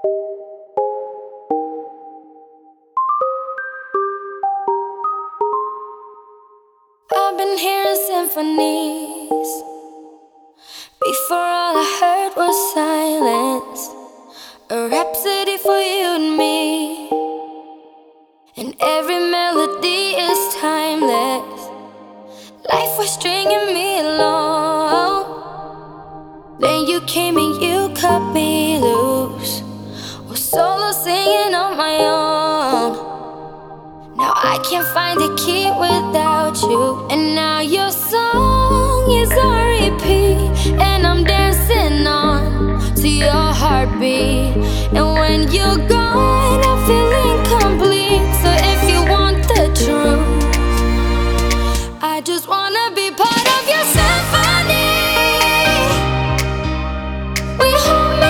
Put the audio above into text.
I've been hearing symphonies. Before all I heard was silence. A rhapsody for you and me. And every melody is timeless. Life was stringing me along. Then you came and you cut me loose. Was solo singing on my own. Now I can't find the key without you. And now your song is on repeat, and I'm dancing on to your heartbeat. And when you go